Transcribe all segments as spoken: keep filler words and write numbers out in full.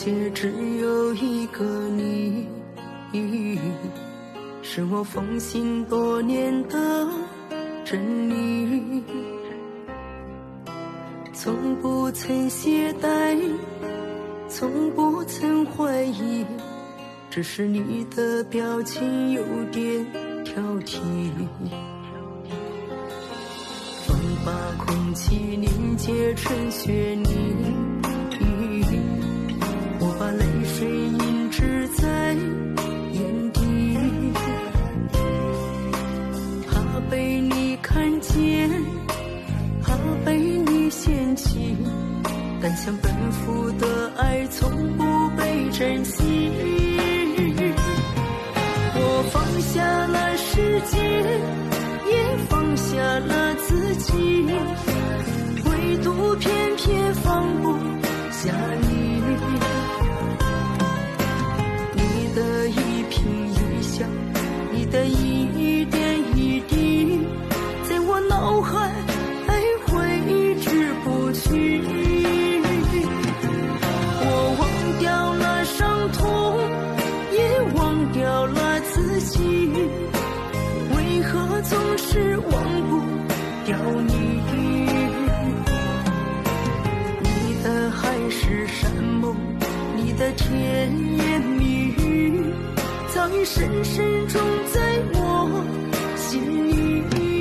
界只有一个你，是我奉行多年的真理，从不曾懈怠，从不曾怀疑，只是你的表情有点挑剔。风把空气凝结成雪泥，我把泪水凝滞在眼底，怕被你看见，怕被你嫌弃，但想奔赴的爱从不被珍惜。我放下了世界，也放下了自己，唯独偏偏放不下你。你的一颦一笑，你的一点一滴，在我脑海挥之不去。我忘掉了伤痛，也忘掉了自己，为何总是忘不掉你？你的海誓山盟，你的甜言蜜语，早已深深种在我心里。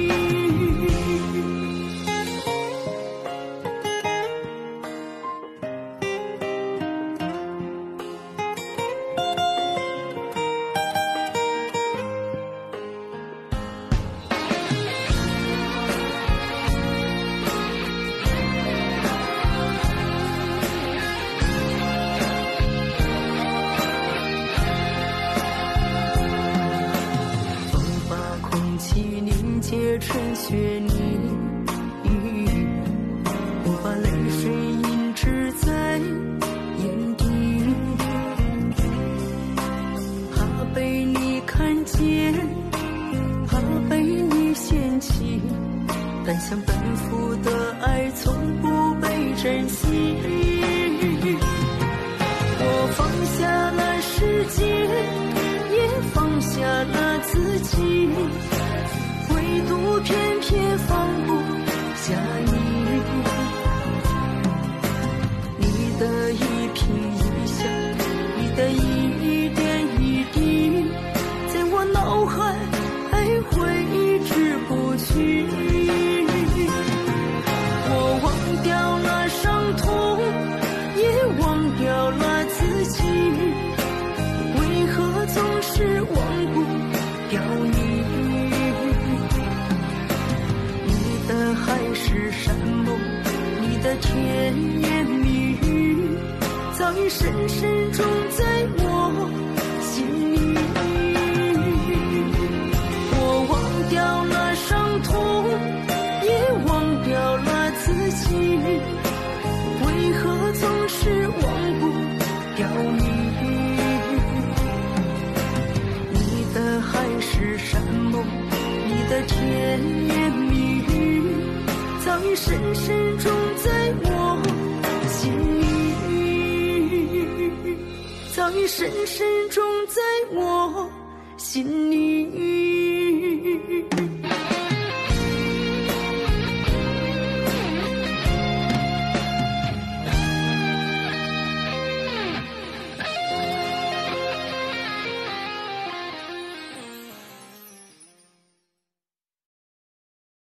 结成雪泥，我把泪水凝滞在眼底，怕被你看见，怕被你嫌弃，但想奔赴的爱从不被珍惜。我放下了世界，也放下了自己，唯独偏偏放不下你。你的一颦一笑，你的一点一滴，在我脑海挥之不去。我忘掉了伤痛，也忘掉了自己，为何总是忘不掉你？海誓山盟，你的甜言蜜语，早已深深种在我心里。我忘掉了伤痛，也忘掉了自己，为何总是忘不掉你？你的海誓山盟，你的甜言蜜语，早已深深种在我心里，早已深深种在我心里。